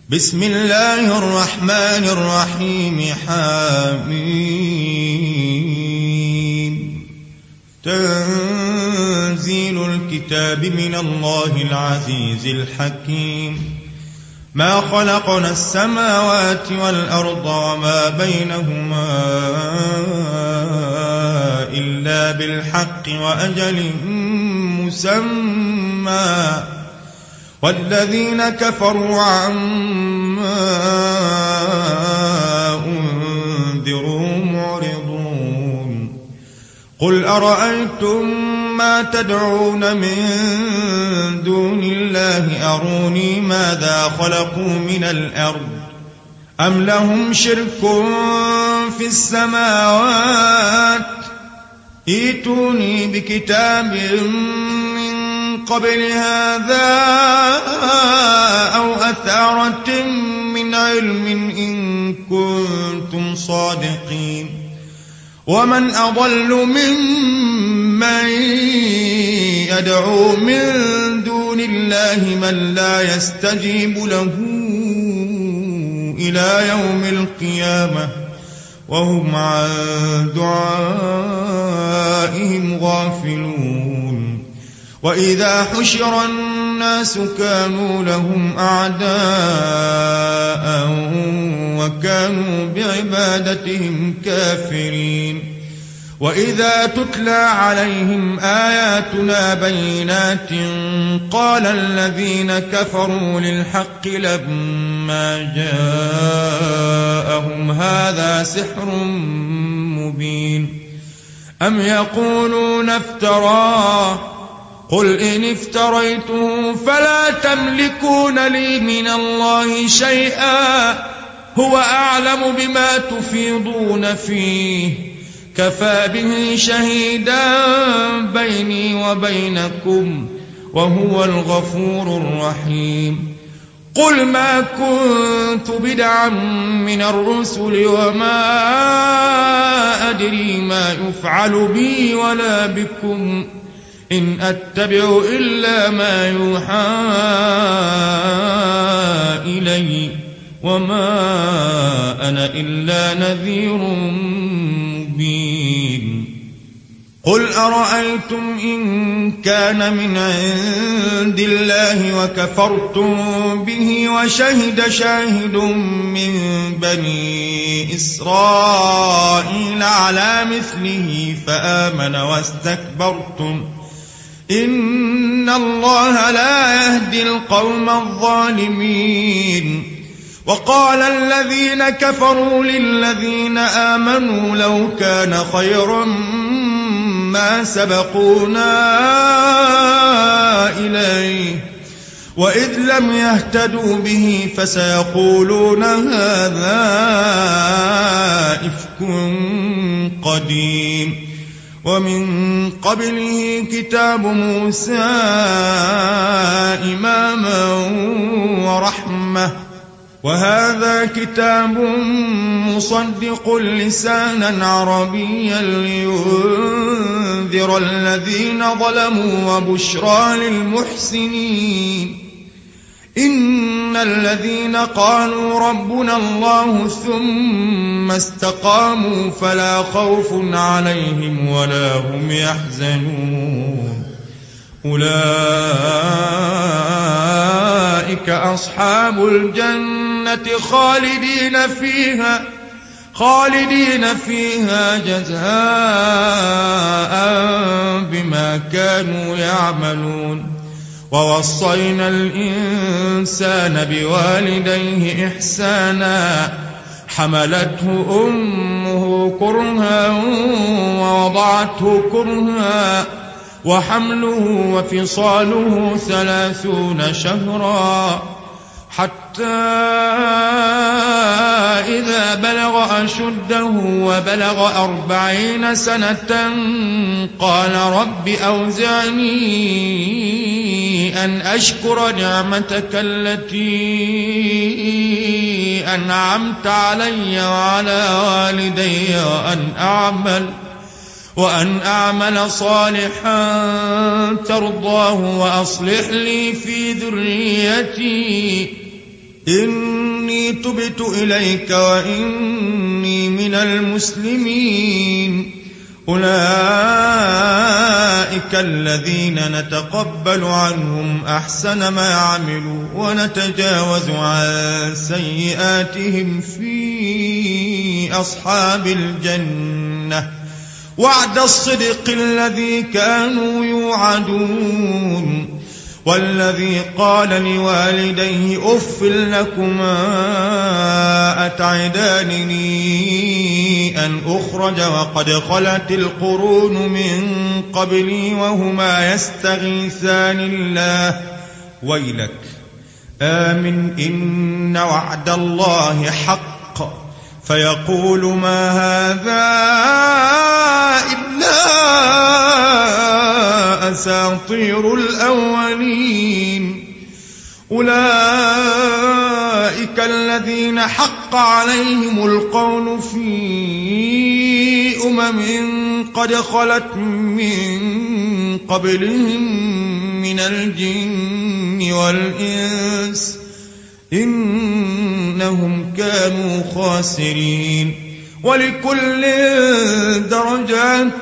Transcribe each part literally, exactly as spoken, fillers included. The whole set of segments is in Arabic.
بسم الله الرحمن الرحيم. حميم. تنزيل الكتاب من الله العزيز الحكيم. ما خلقنا السماوات والأرض وما بينهما إلا بالحق وأجل مسمى، والذين كفروا عما أنذروا معرضون. قل أرأيتم ما تدعون من دون الله أروني ماذا خلقوا من الأرض أم لهم شرك في السماوات ائتوني بكتاب من قبل هذا أو أثارة من علم إن كنتم صادقين. ومن أضل ممن يدعو من دون الله من لا يستجيب له إلى يوم القيامة وهم عن دعائهم غافلون. وإذا حشر الناس كانوا لهم أعداء وكانوا بعبادتهم كافرين. وإذا تتلى عليهم آياتنا بينات قال الذين كفروا للحق لما جاءهم هذا سحر مبين. أم يقولون افتراه قل إن افتريته فلا تملكون لي من الله شيئا هو أعلم بما تفيضون فيه كفى به شهيدا بيني وبينكم وهو الغفور الرحيم. قل ما كنت بدعا من الرسل وما أدري ما يفعل بي ولا بكم إن أتبع إلا ما يوحى إلي وما أنا إلا نذير مبين. قل أرأيتم إن كان من عند الله وكفرتم به وشهد شاهد من بني إسرائيل على مثله فآمن واستكبرتم إن الله لا يهدي القوم الظالمين. وقال الذين كفروا للذين آمنوا لو كان خيرا ما سبقونا إليه وإذ لم يهتدوا به فسيقولون هذا إفك قديم. ومن قبله كتاب موسى إماما ورحمة وهذا كتاب مصدق لسانا عربيا لينذر الذين ظلموا وبشرى للمحسنين. إن الذين قالوا ربنا الله ثم استقاموا فلا خوف عليهم ولا هم يحزنون أولئك أصحاب الجنة خالدين فيها خالدين فيها جزاء بما كانوا يعملون. ووصينا الإنسان بوالديه إحسانا حملته أمه كرها ووضعته كرها وحمله وفصاله ثلاثون شهرا حتى إذا بلغ أشده وبلغ أربعين سنة قال رب أوزعني أن أشكر نعمتك التي أنعمت علي وعلى والدي وأن أعمل وأن أعمل صالحا ترضاه وأصلح لي في ذريتي إني تبت إليك وإني من المسلمين أولئك الذين نتقبل عنهم أحسن ما عملوا ونتجاوز عن سيئاتهم في أصحاب الجنة وعد الصدق الذي كانوا يوعدون والذي قال لوالديه أف لكما أتعدانني أن أخرج وقد خلت القرون من قبلي وهما يستغيثان الله ويلك آمن إن وعد الله حق فيقول ما هذا إلا أساطير الأولين أولئك الذين حق عليهم القول في أمم قد خلت من قبلهم من الجن والإنس إنهم كانوا خاسرين ولكل درجات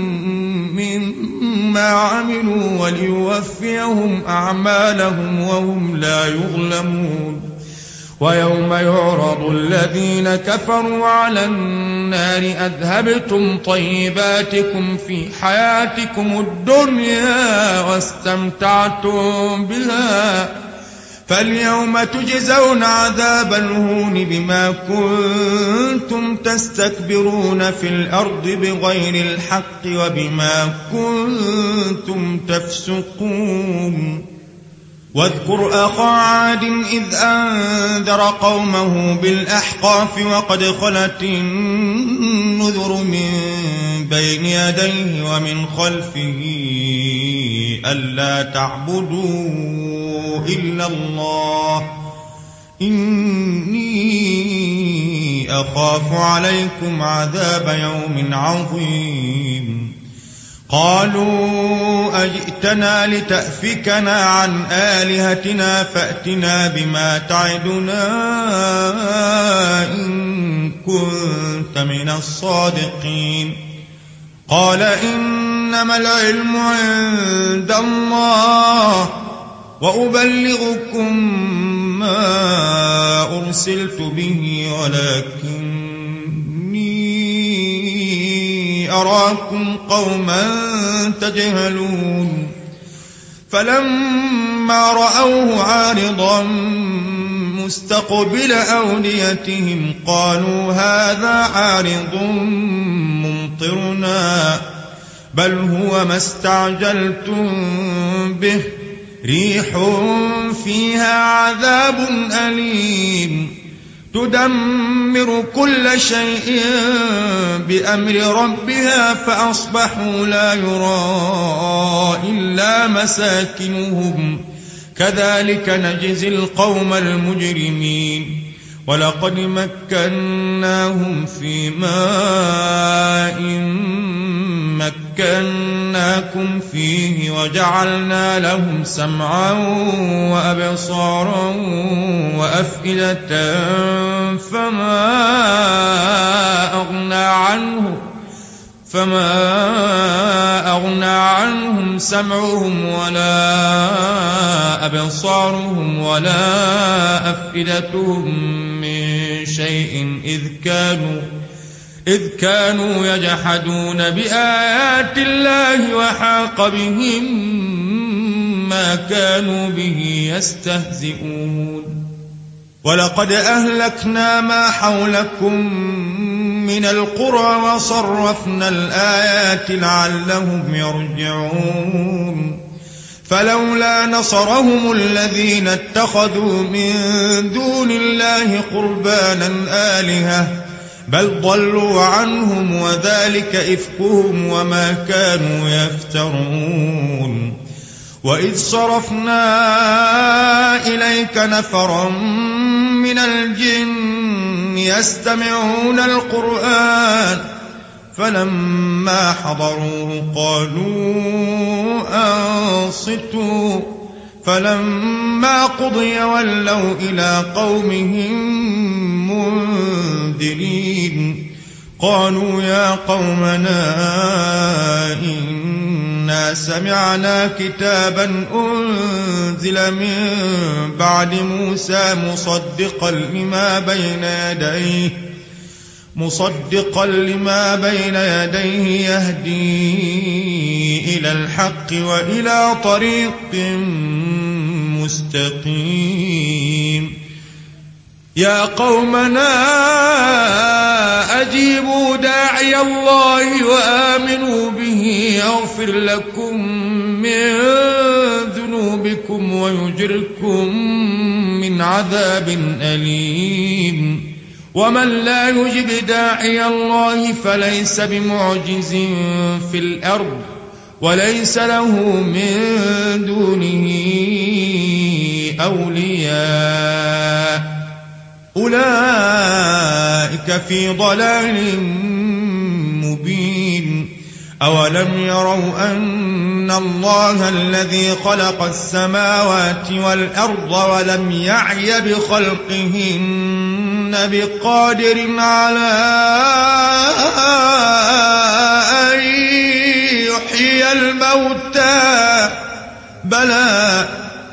مما عملوا وليوفيهم أعمالهم وهم لا يظلمون ويوم يعرض الذين كفروا على النار أذهبتم طيباتكم في حياتكم الدنيا واستمتعتم بها فاليوم تجزون عذاب الهون بما كنتم تستكبرون في الأرض بغير الحق وبما كنتم تفسقون واذكر أخا عاد إذ أنذر قومه بالأحقاف وقد خلت النذر من بين يديه ومن خلفه ألا تعبدوا إلا الله إني أخاف عليكم عذاب يوم عظيم قالوا أجئتنا لتأفكنا عن آلهتنا فأتنا بما تعدنا إن كنت من الصادقين قال إنما العلم عند الله وأبلغكم ما أرسلت به ولكني أراكم قوما تجهلون فلما رأوه عارضا مستقبل أوديتهم قالوا هذا عارض ممطرنا بل هو ما استعجلتم به ريح فيها عذاب أليم تدمر كل شيء بأمر ربها فأصبحوا لا يرى إلا مساكنهم كذلك نجزي القوم المجرمين ولقد مكناهم في ماء مكناكم فيه وجعلنا لهم سمعا وأبصارا وأفئدة فما أغنى عنهم فما أغنى عنهم سمعهم ولا أبصارهم ولا أفئدتهم من شيء إذ كانوا إذ كانوا يجحدون بآيات الله وحاق بهم ما كانوا به يستهزئون ولقد أهلكنا ما حولكم من القرى وصرفنا الآيات لعلهم يرجعون فلولا نصرهم الذين اتخذوا من دون الله قربانا آلهة بل ضلوا عنهم وذلك إفكهم وما كانوا يفترون وإذ صرفنا إليك نفرا من الجن يستمعون القرآن فلما حضروه قالوا أنصتوا فلما قضي ولوا إلى قومهم منذرين قالوا يا قومنا إنا سمعنا كتابا أنزل من بعد موسى مصدقا لما بين يديه مصدقا لما بين يديه يهدي إلى الحق وإلى طريق مستقيم يا قومنا أجيبوا داعي الله وآمنوا به يغفر لكم من ذنوبكم ويجركم من عذاب أليم ومن لا يجب داعي الله فليس بمعجز في الأرض وليس له من دونه أولياء أولئك في ضلال مبين أولم يروا أن الله الذي خلق السماوات والأرض ولم يعي بخلقهن بقادر على أن يحيي الموتى بلى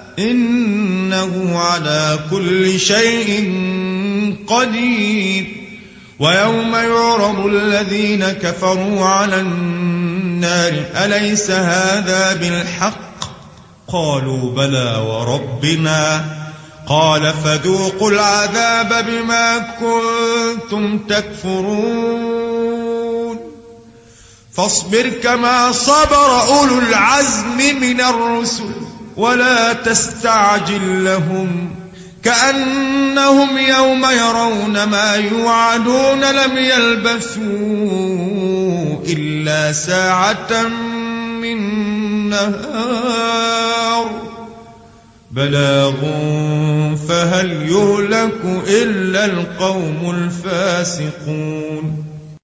إنه على كل شيء قدير ويوم يعرض الذين كفروا على النار أليس هذا بالحق قالوا بلى وربنا قال فذوقوا العذاب بما كنتم تكفرون فاصبر كما صبر أولو العزم من الرسل ولا تستعجل لهم كأنهم يوم يرون ما يوعدون لم يلبثوا إلا ساعة من نهار بلاغ فهل يهلك إلا القوم الفاسقون